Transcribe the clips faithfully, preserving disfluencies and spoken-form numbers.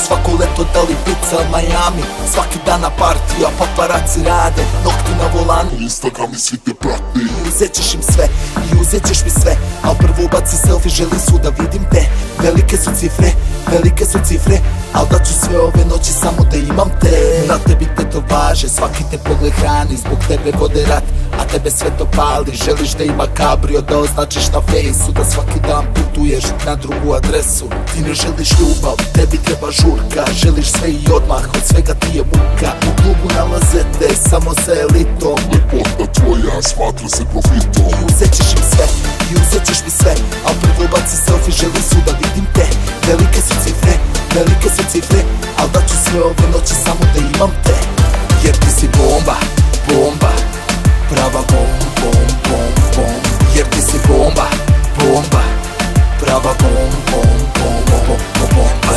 svako leto, da li Ibiza, Miami. Svaki dan na partiju, a paparaci rade. Nokti na volanu, Instagram i svi te prate. I uzet ćeš im sve, i uzet ćeš mi sve. Al prvo ubaci selfie, želim su da vidim te. Velike su cifre, velike su cifre. Al da ću sve ove noći samo da imam te. Na tebi tetovaže, svaki te pogled hrani. Zbog tebe vode rat, a tebe sve to pali. Želiš da ima kabrio, da označiš na fejsu, da svaki dan putuješ na drugu adresu. Ti ne želiš ljubav, tebi treba žurka. Želiš sve i odmah, od svega ti je muka. U klubu nalaze te samo sa elitom. Lepota tvoja smatra se profitom. I uzet ćeš im sve, i uzet ćeš mi sve. Al prvo baci selfie, želim su da vidim te. Velike su cifre, velike su cifre. Al da ću sve ove noći samo da imam te. Jer ti si bomba, bomba. Prava bom, bom, bom, bom. Jer ti si bomba, bomba. Prava bom, bom, bom, bom, bom, bomba.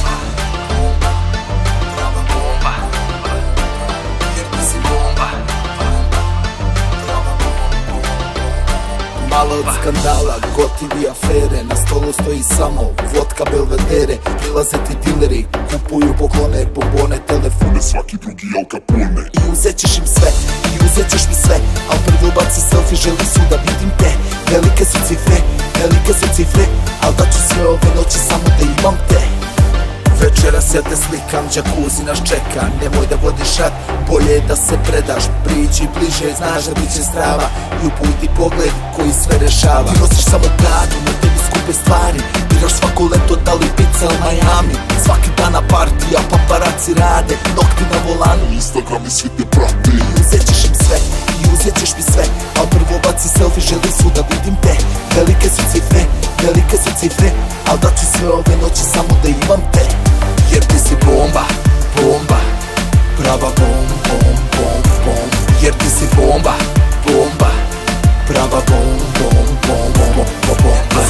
Prava bomba. Jer ti si bomba. Prava bom, bom, bom. Malo od skandala, gotivi afere. Na stolu stoji samo vodka Belvedere. Prilaze ti dileri, kupuju poklone, bombone, telefone. Svaki drugi Al Capone. I uzet ćeš im sve, i uzet ćeš mi sve. Al prvo baci selfie, želim su da vidim te. Velike su cifre, velike su cifre. Al da ću sve ove noći samo da imam te. Večeras ja te slikam, džakuzi nas čeka. Nemoj da vodiš rat, bolje je da se predaš. Priđi bliže, znaš da bit će strava. I uputi pogled koji sve rešava. Ti nosiš samo bradu, na tebi skupe stvari. Biraš svako leto, da li Ibiza, Miami. Svaki dan na partiju, a paparaci rade. Nokti na volanu, Instagram i svi te prate. I uzet ćeš im sve, i uzet ćeš mi sve. Al prvo baci selfie, želim su da vidim te. Velike su cifre, velike su cifre. Al da ću sve ove noći samo da imam te. Jer ti si bomba, bomba. Prava bom, bom, bom, bom. Jer ti si bomba, bomba. Prava bom, bom, bom, bom, bom, bom, bomba.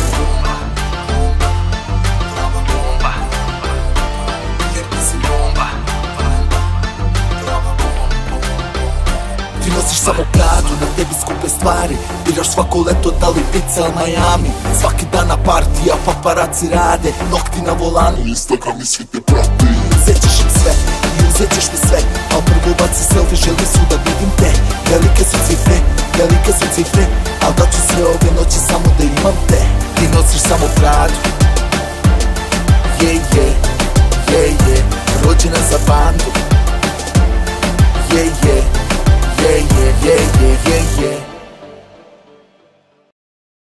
Prava bomba. Jer ti si bomba. Prava bom, bom, bom. Ti nosiš samo bradu, na tebi skupe stvari. Biraš svako leto, da li Ibiza, Miami. Svaki dan na partiju, a paparaci rade. Nokti na volanu, Instagram i svi te prate. I uzet ćeš im sve, i uzet ćeš mi sve. Al prvo baci selfie, želim su da vidim te. Velike su cifre, velike su cifre. Al da ću sve ove noći samo da imam te. Ti nosiš samo bradu. Je, je, je, je. Rođena za bandu. Je, je, je, je, je, je, je, je.